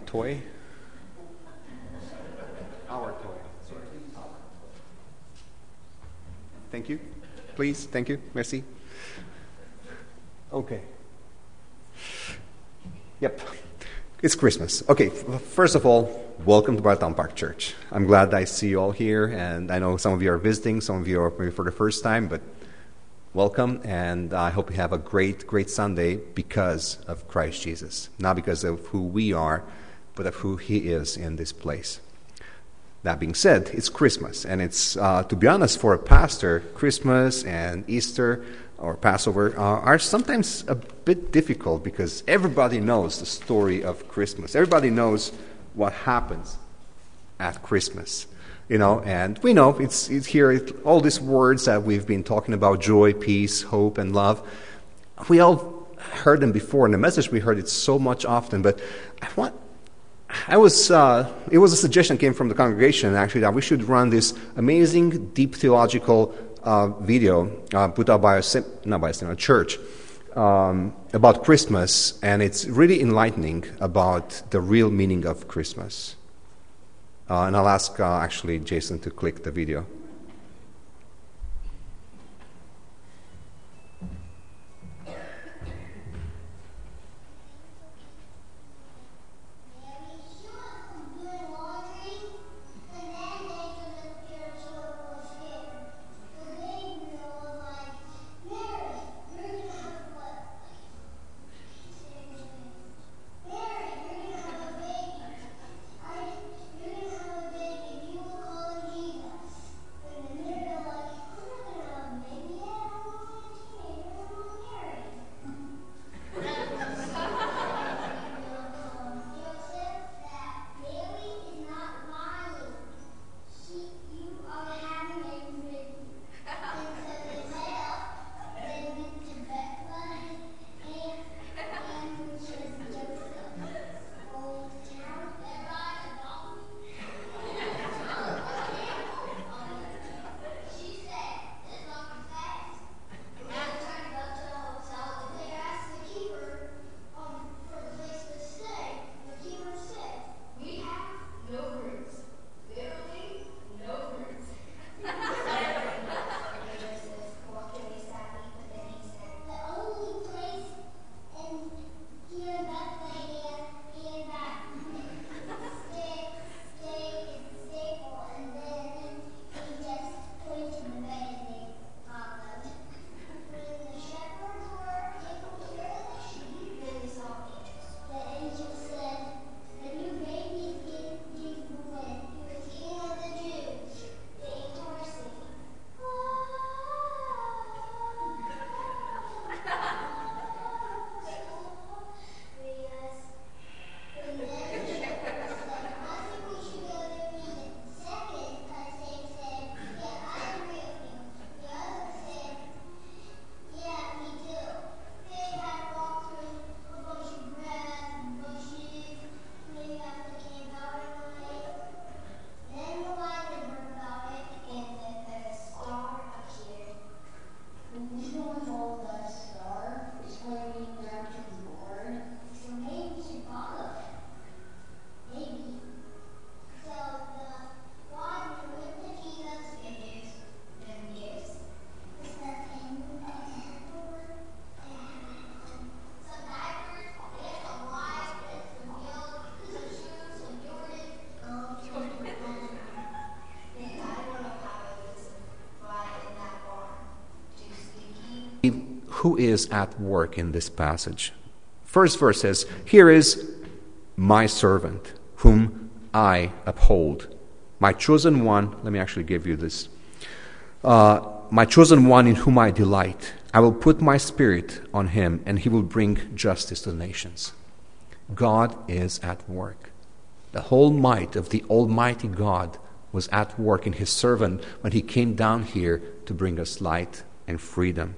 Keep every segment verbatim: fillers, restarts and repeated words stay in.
toy. Our toy. Sorry. Thank you. Please. Thank you. Merci. Okay. Yep. It's Christmas. Okay, f- first of all, welcome to Bartown Park Church. I'm glad I see you all here, and I know some of you are visiting, some of you are maybe for the first time, but welcome, and I hope you have a great, great Sunday because of Christ Jesus. Not because of who we are, but of who He is in this place. That being said, it's Christmas, and it's, uh, to be honest, for a pastor, Christmas and Easter or Passover uh, are sometimes a bit difficult because everybody knows the story of Christmas. Everybody knows what happens at Christmas, you know, and we know it's, it's here, it, all these words that we've been talking about, joy, peace, hope, and love. We all heard them before, and the message we heard it so much often, but I want, I was, uh, it was a suggestion that came from the congregation, actually, that we should run this amazing, deep theological Uh, video uh, put out by a not by a, a church um, about Christmas, and it's really enlightening about the real meaning of Christmas. Uh, and I'll ask uh, actually Jason to click the video. Who is at work in this passage? First verse says, "Here is my servant, whom I uphold, my chosen one." Let me actually give you this. Uh, "my chosen one in whom I delight. I will put my spirit on him, and he will bring justice to the nations." God is at work. The whole might of the Almighty God was at work in his servant when he came down here to bring us light and freedom.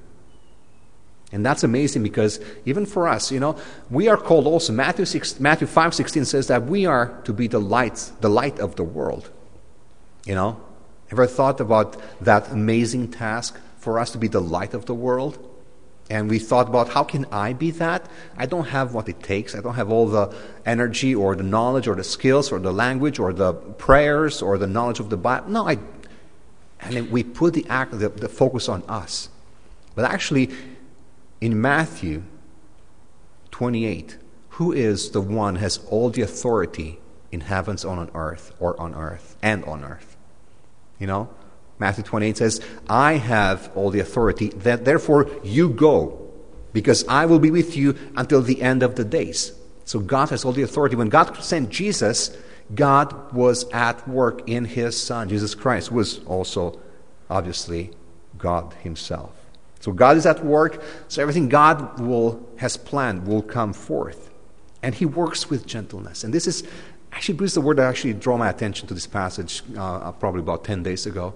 And that's amazing because even for us, you know, we are called also, Matthew six, Matthew five sixteen says that we are to be the light, the light of the world. You know, ever thought about that amazing task for us to be the light of the world? And we thought about, how can I be that? I don't have what it takes. I don't have all the energy or the knowledge or the skills or the language or the prayers or the knowledge of the Bible. No, I. And then we put the, act, the, the focus on us. But actually, in Matthew twenty-eight, who is the one who has all the authority in heavens and on earth, or on earth, and on earth? You know? Matthew twenty-eight says, I have all the authority, that therefore you go, because I will be with you until the end of the days. So God has all the authority. When God sent Jesus, God was at work in his Son, Jesus Christ, who was also, obviously, God himself. So God is at work, so everything God will has planned will come forth. And he works with gentleness. And this is, actually, this is the word that actually drew my attention to this passage uh, probably about ten days ago.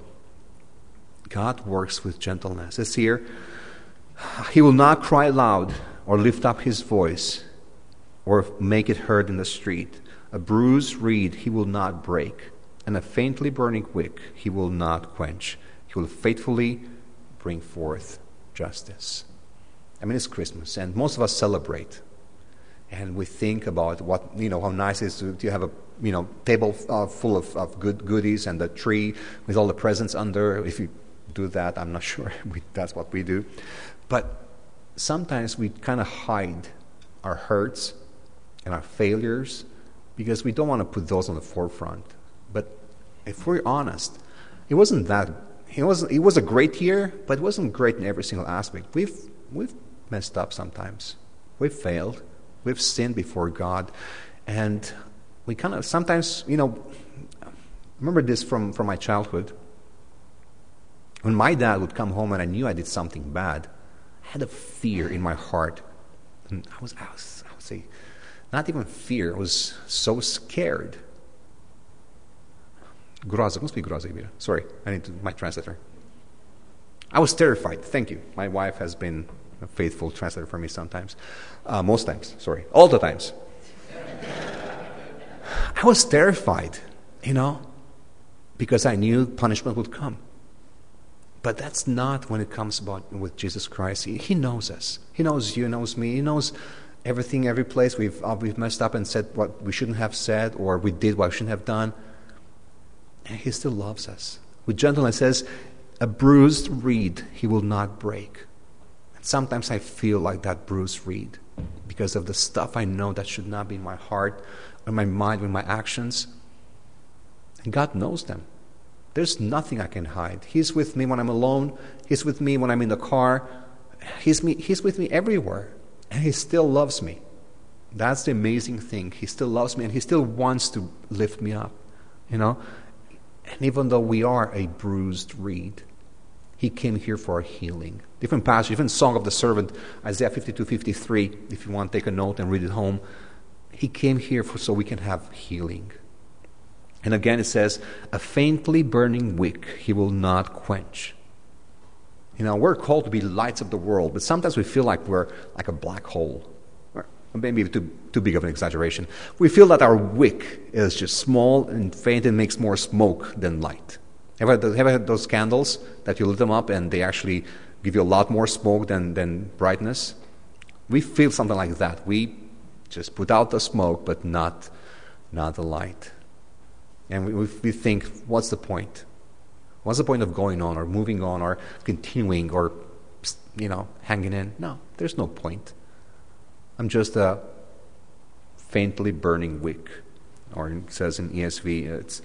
God works with gentleness. It's here. He will not cry loud or lift up his voice or make it heard in the street. A bruised reed he will not break, and a faintly burning wick he will not quench. He will faithfully bring forth justice. I mean, it's Christmas, and most of us celebrate. And we think about what, you know, how nice it is to, to have a, you know, table uh, full of, of good goodies and the tree with all the presents under. If you do that, I'm not sure we, that's what we do. But sometimes we kind of hide our hurts and our failures because we don't want to put those on the forefront. But if we're honest, it wasn't that, it was, it was a great year, but it wasn't great in every single aspect. We've, we've messed up sometimes. We've failed. We've sinned before God. And we kind of sometimes, you know, remember this from, from my childhood. When my dad would come home and I knew I did something bad, I had a fear in my heart. And I was, I was, I would say, not even fear. I was so scared. Groza. Must be groza. Sorry, I need to, my translator. I was terrified. Thank you. My wife has been a faithful translator for me sometimes. Uh, most times, sorry. All the times. I was terrified, you know, because I knew punishment would come. But that's not when it comes about with Jesus Christ. He, he knows us. He knows you, knows me. He knows everything, every place we've uh, we've messed up and said what we shouldn't have said, or we did what we shouldn't have done. And he still loves us. With gentleness, says, a bruised reed he will not break. And sometimes I feel like that bruised reed because of the stuff I know that should not be in my heart, or my mind, or my actions. And God knows them. There's nothing I can hide. He's with me when I'm alone. He's with me when I'm in the car. He's, me, he's with me everywhere. And he still loves me. That's the amazing thing. He still loves me and he still wants to lift me up. You know? And even though we are a bruised reed, he came here for our healing. Different passage, even Song of the Servant, Isaiah fifty-two, fifty-three, if you want to take a note and read it home. He came here for so we can have healing. And again it says, a faintly burning wick he will not quench. You know, we're called to be lights of the world, but sometimes we feel like we're like a black hole. Or maybe too, too big of an exaggeration. We feel that our wick is just small and faint and makes more smoke than light. Ever had, ever had those candles that you lit them up and they actually give you a lot more smoke than, than brightness? We feel something like that. We just put out the smoke, but not, not the light. And we, we think, what's the point? What's the point of going on or moving on or continuing or, you know, hanging in? No, there's no point. I'm just a faintly burning wick. Or it says in E S V, it's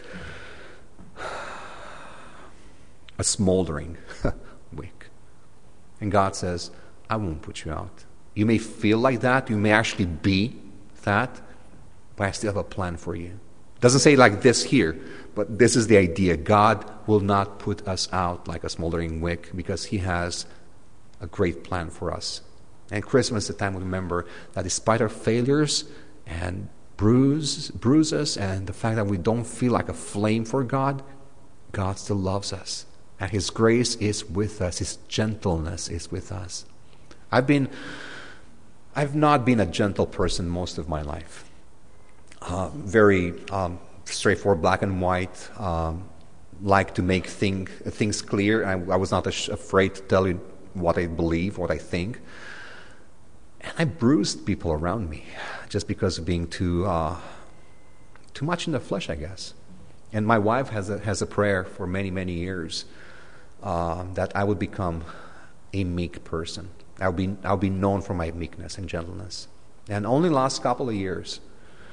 a smoldering wick. And God says, I won't put you out. You may feel like that. You may actually be that. But I still have a plan for you. Doesn't say like this here, but this is the idea. God will not put us out like a smoldering wick because he has a great plan for us. And Christmas is the time we remember that despite our failures and bruise, bruises and the fact that we don't feel like a flame for God, God still loves us. And his grace is with us. His gentleness is with us. I've been, I've not been a gentle person most of my life. Uh, very um, straightforward, black and white, um, like to make thing, things clear. I, I was not ash- afraid to tell you what I believe, what I think. And I bruised people around me just because of being too uh, too much in the flesh, I guess. And my wife has a, has a prayer for many, many years uh, that I would become a meek person. I'll be I'll be known for my meekness and gentleness. And only last couple of years,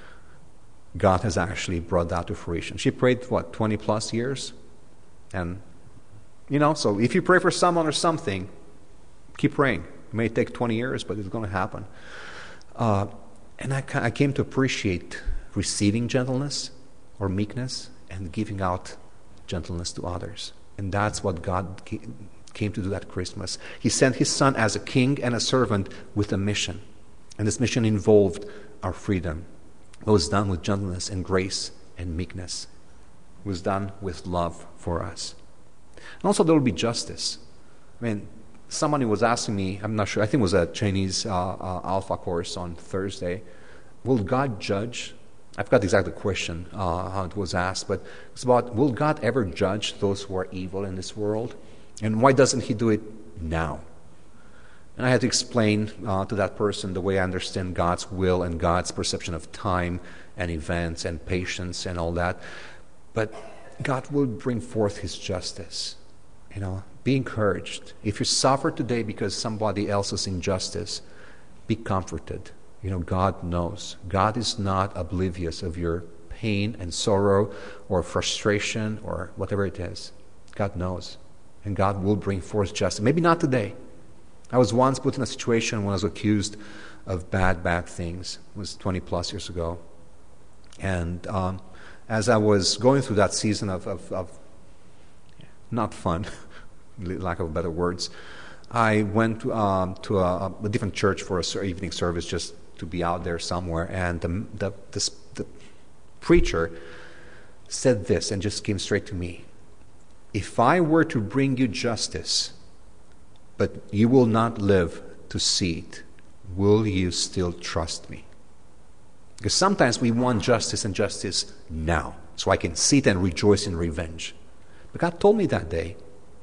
God has actually brought that to fruition. She prayed, what, twenty plus years? And, you know, so if you pray for someone or something, keep praying. It may take twenty years, but it's going to happen. Uh, and I, I came to appreciate receiving gentleness or meekness and giving out gentleness to others. And that's what God came to do at Christmas. He sent His Son as a king and a servant with a mission. And this mission involved our freedom. It was done with gentleness and grace and meekness. It was done with love for us. And also there will be justice. I mean, somebody was asking me, I'm not sure, I think it was a Chinese uh, uh, Alpha course on Thursday, will God judge? I forgot exactly the question, uh, how it was asked, but it's about, will God ever judge those who are evil in this world? And why doesn't He do it now? And I had to explain uh, to that person the way I understand God's will and God's perception of time and events and patience and all that. But God will bring forth His justice. You know, be encouraged. If you suffer today because somebody else's injustice, be comforted. You know, God knows. God is not oblivious of your pain and sorrow or frustration or whatever it is. God knows. And God will bring forth justice. Maybe not today. I was once put in a situation when I was accused of bad, bad things. It was twenty plus years ago. And um, as I was going through that season of, of, of not fun, lack of better words, I went to, um, to a, a different church for an evening service just to be out there somewhere. And the, the, the, the preacher said this and just came straight to me. If I were to bring you justice, but you will not live to see it, will you still trust me? Because sometimes we want justice and justice now, so I can see it and rejoice in revenge. But God told me that day,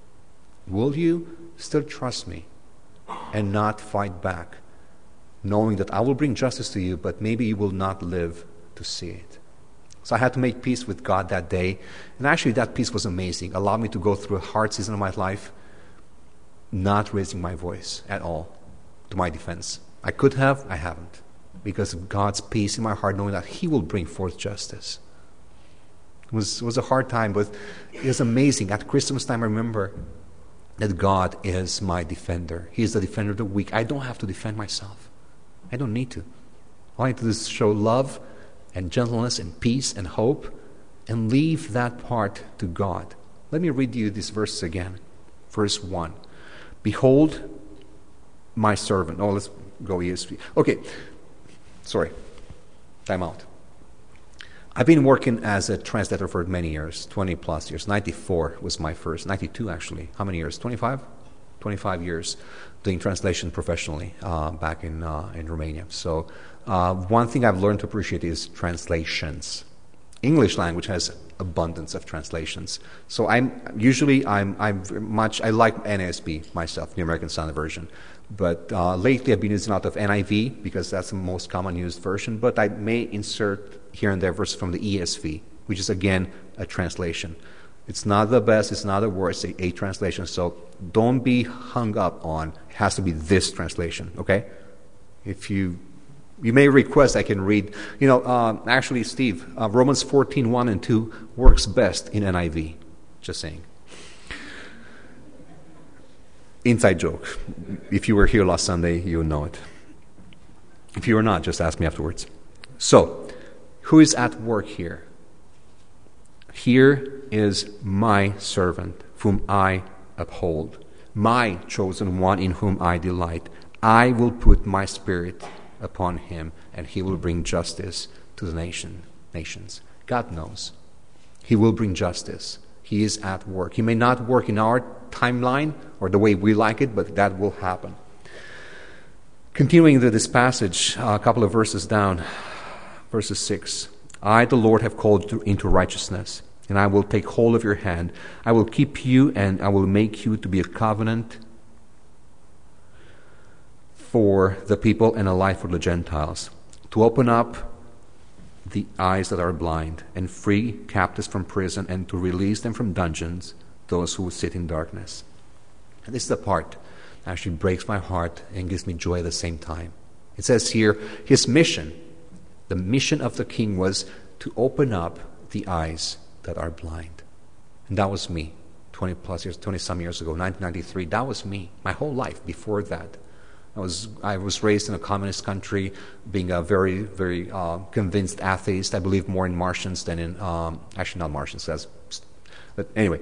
will you still trust me and not fight back, knowing that I will bring justice to you, but maybe you will not live to see it? So I had to make peace with God that day. And actually that peace was amazing. It allowed me to go through a hard season of my life, not raising my voice at all to my defense. I could have, I haven't. Because of God's peace in my heart, knowing that He will bring forth justice. It was, it was a hard time, but it was amazing. At Christmas time, I remember that God is my defender. He is the defender of the weak. I don't have to defend myself. I don't need to. All I need to do is show love and gentleness and peace and hope and leave that part to God. Let me read you these verses again. Verse one. Behold my servant. Oh, let's go E S V. Okay. Sorry. Time out. I've been working as a translator for many years, twenty plus years. ninety-four was my first, ninety-two actually. How many years? twenty-five? twenty-five years doing translation professionally uh, back in uh, in Romania. So uh, one thing I've learned to appreciate is translations. English language has abundance of translations. So I'm usually I'm I'm much I like N A S B myself, the American Standard Version. But uh, lately I've been using a lot of N I V because that's the most common used version. But I may insert here and there verses from the E S V, which is again a translation. It's not the best, it's not the worst, it's a, a translation. So don't be hung up on it has to be this translation, okay? If you you may request I can read, you know, uh, actually Steve, uh, Romans fourteen, one and two works best in N I V. Just saying. Inside joke. If you were here last Sunday, you would know it. If you were not, just ask me afterwards. So, who is at work here? Here is my servant, whom I uphold, my chosen one in whom I delight. I will put my spirit upon him, and he will bring justice to the nation, nations. God knows. He will bring justice. He is at work. He may not work in our timeline or the way we like it, but that will happen. Continuing to this passage, a couple of verses down, verses six. I, the Lord, have called you into righteousness, and I will take hold of your hand. I will keep you, and I will make you to be a covenant for the people and a light for the Gentiles, to open up the eyes that are blind and free captives from prison and to release them from dungeons, those who sit in darkness. And this is the part that actually breaks my heart and gives me joy at the same time. It says here, his mission, the mission of the king was to open up the eyes that are blind. And that was me, twenty plus years, twenty some years ago, nineteen ninety-three. That was me, my whole life before that. I was I was raised in a communist country, being a very, very uh, convinced atheist. I believe more in Martians than in, um, actually not Martians, that's, but anyway.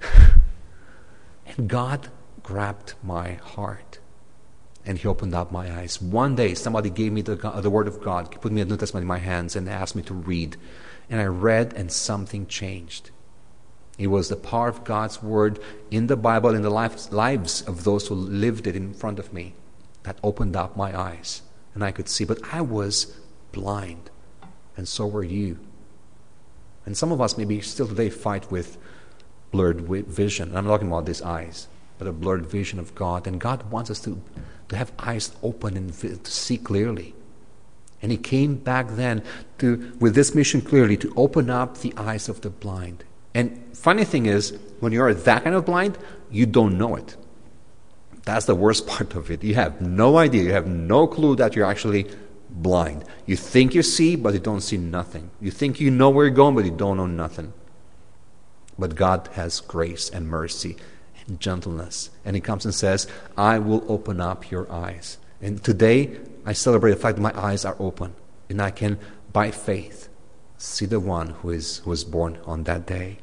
And God grabbed my heart, and He opened up my eyes. One day, somebody gave me the, the Word of God, put me a New Testament in my hands, and asked me to read. And I read, and something changed. It was the power of God's Word in the Bible, in the lives, lives of those who lived it in front of me, that opened up my eyes, and I could see. But I was blind, and so were you. And some of us maybe still today fight with blurred vision. And I'm talking about these eyes, but a blurred vision of God. And God wants us to, to have eyes open and to see clearly. And He came back then to with this mission clearly to open up the eyes of the blind. And funny thing is, when you're that kind of blind, you don't know it. That's the worst part of it. You have no idea. You have no clue that you're actually blind. You think you see, but you don't see nothing. You think you know where you're going, but you don't know nothing. But God has grace and mercy and gentleness. And He comes and says, I will open up your eyes. And today, I celebrate the fact that my eyes are open. And I can, by faith, see the one who is who was born on that day.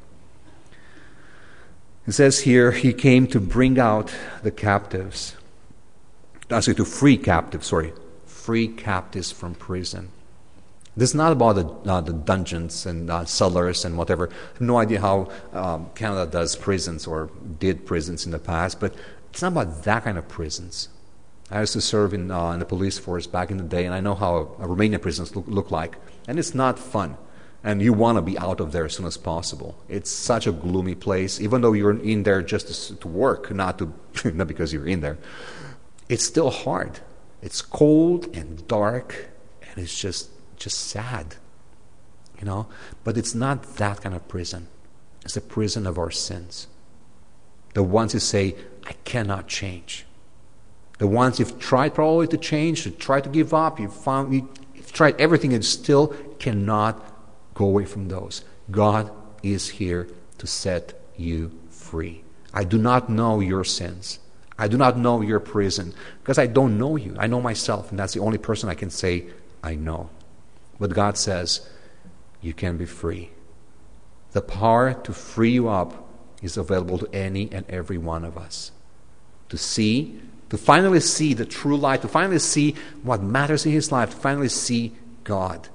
It says here, He came to bring out the captives. Actually, to free captives, sorry. Free captives from prison. This is not about the, uh, the dungeons and uh, cellars and whatever. I have no idea how um, Canada does prisons or did prisons in the past, but it's not about that kind of prisons. I used to serve in, uh, in the police force back in the day, and I know how uh, Romanian prisons look, look like. And it's not fun. And you want to be out of there as soon as possible. It's such a gloomy place, even though you're in there just to, to work, not to not because you're in there. It's still hard. It's cold and dark, and it's just just sad, you know. But it's not that kind of prison. It's the prison of our sins. The ones who say, "I cannot change." The ones you've tried probably to change, you tried to give up, you've found you've tried everything, and still cannot go away from those. God is here to set you free. I do not know your sins. I do not know your prison because I don't know you. I know myself, and that's the only person I can say I know. But God says, you can be free. The power to free you up is available to any and every one of us. To see, to finally see the true light, to finally see what matters in his life, to finally see God.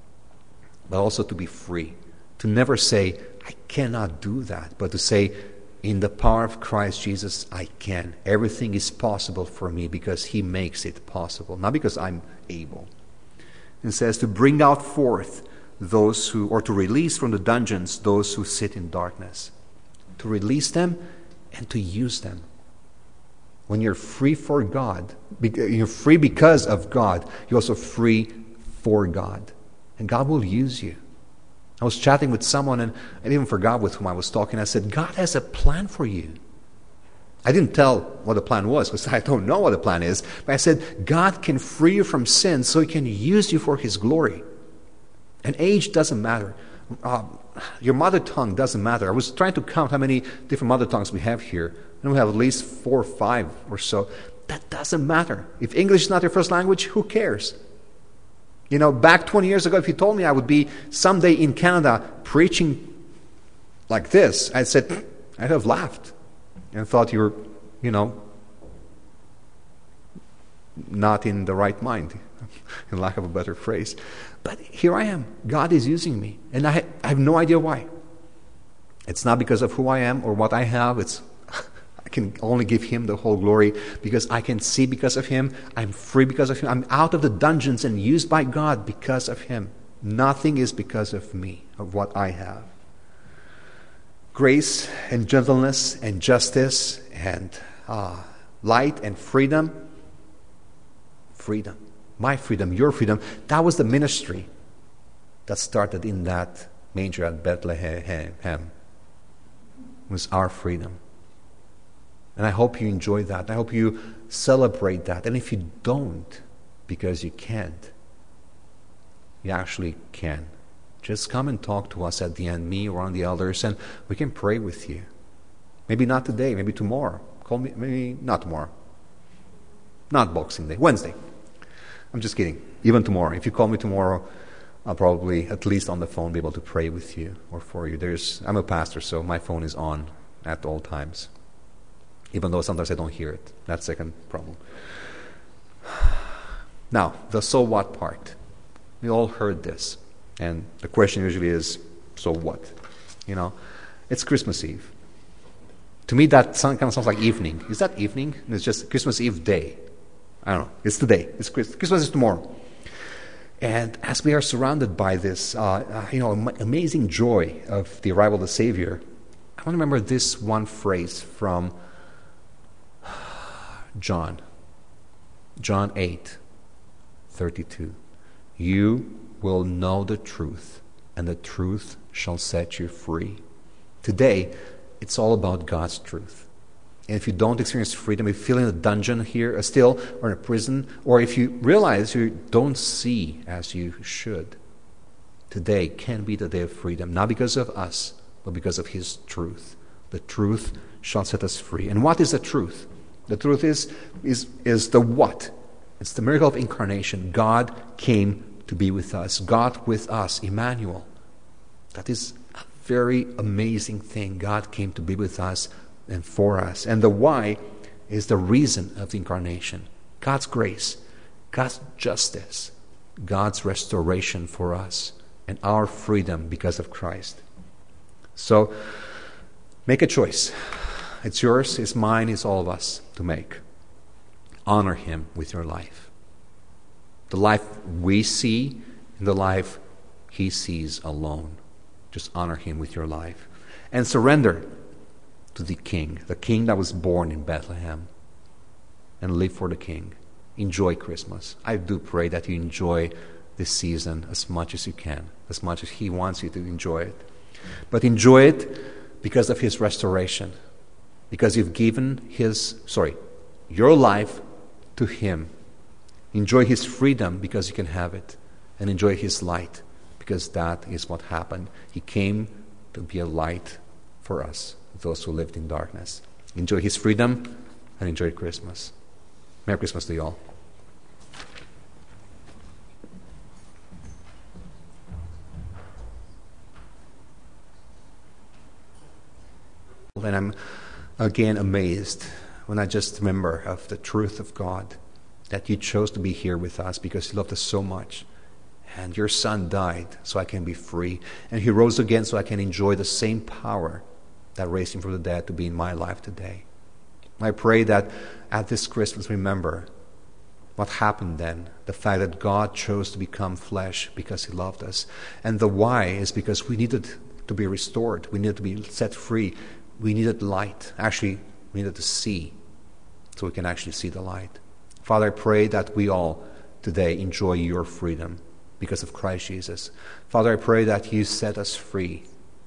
But also to be free. To never say, I cannot do that. But to say, in the power of Christ Jesus, I can. Everything is possible for me because He makes it possible. Not because I'm able. It says to bring out forth those who, or to release from the dungeons those who sit in darkness. To release them and to use them. When you're free for God, you're free because of God, you're also free for God. And God will use you. I was chatting with someone, and I even forgot with whom I was talking. I said, God has a plan for you. I didn't tell what the plan was, because I don't know what the plan is. But I said, God can free you from sin so He can use you for His glory. And age doesn't matter. Uh, your mother tongue doesn't matter. I was trying to count how many different mother tongues we have here. And we have at least four or five or so. That doesn't matter. If English is not your first language, who cares? You know, back twenty years ago, if you told me I would be someday in Canada preaching like this, I'd said, I'd have laughed and thought you were, you know, not in the right mind, in lack of a better phrase. But here I am. God is using me, and I, I have no idea why. It's not because of who I am or what I have. It's I can only give Him the whole glory because I can see because of Him. I'm free because of Him. I'm out of the dungeons and used by God because of Him. Nothing is because of me, of what I have. Grace and gentleness and justice and uh, light and freedom. freedom. My freedom, your freedom. That was the ministry that started in that manger at Bethlehem. It was our freedom. And I hope you enjoy that. I hope you celebrate that. And if you don't, because you can't, you actually can. Just come and talk to us at the end, me or one of the elders, and we can pray with you. Maybe not today, maybe tomorrow. Call me, maybe not tomorrow. Not Boxing Day, Wednesday. I'm just kidding. Even tomorrow. If you call me tomorrow, I'll probably, at least on the phone, be able to pray with you or for you. There's, I'm a pastor, so my phone is on at all times. Even though sometimes I don't hear it. That's the second problem. Now, the so what part. We all heard this. And the question usually is, so what? You know, it's Christmas Eve. To me, that sound, kind of sounds like evening. Is that evening? It's just Christmas Eve day. I don't know. It's today. It's Christmas. Christmas is tomorrow. And as we are surrounded by this, uh, uh, you know, am- amazing joy of the arrival of the Savior, I want to remember this one phrase from John. John eight thirty-two. You will know the truth, and the truth shall set you free. Today, it's all about God's truth. And if you don't experience freedom, if you feel in a dungeon here uh, still, or in a prison, or if you realize you don't see as you should, today can be the day of freedom, not because of us, but because of His truth. The truth shall set us free. And what is the truth? The truth is, is, is the what? It's the miracle of incarnation. God came to be with us. God with us, Emmanuel. That is a very amazing thing. God came to be with us and for us. And the why is the reason of the incarnation. God's grace, God's justice, God's restoration for us, and our freedom because of Christ. So, make a choice. It's yours, it's mine, it's all of us to make. Honor Him with your life. The life we see and the life He sees alone. Just honor Him with your life. And surrender to the King, the King that was born in Bethlehem. And live for the King. Enjoy Christmas. I do pray that you enjoy this season as much as you can, as much as He wants you to enjoy it. But enjoy it because of His restoration. Because you've given His, sorry, your life to Him. Enjoy His freedom because you can have it. And enjoy His light because that is what happened. He came to be a light for us, those who lived in darkness. Enjoy His freedom and enjoy Christmas. Merry Christmas to you all. And I'm again amazed when I just remember of the truth of God, that you chose to be here with us because you loved us so much. And your Son died so I can be free. And He rose again so I can enjoy the same power that raised Him from the dead to be in my life today. I pray that at this Christmas, remember what happened then. The fact that God chose to become flesh because He loved us. And the why is because we needed to be restored. We needed to be set free. We needed light. Actually, we needed to see so we can actually see the light. Father, I pray that we all today enjoy your freedom because of Christ Jesus. Father, I pray that you set us free.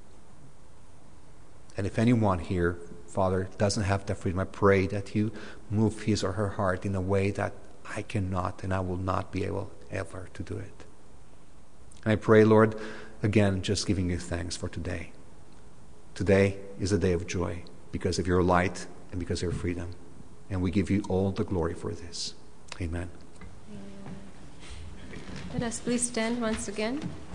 And if anyone here, Father, doesn't have that freedom, I pray that you move his or her heart in a way that I cannot and I will not be able ever to do it. And I pray, Lord, again, just giving you thanks for today. Today is a day of joy because of your light and because of your freedom. And we give you all the glory for this. Amen. Let us please stand once again.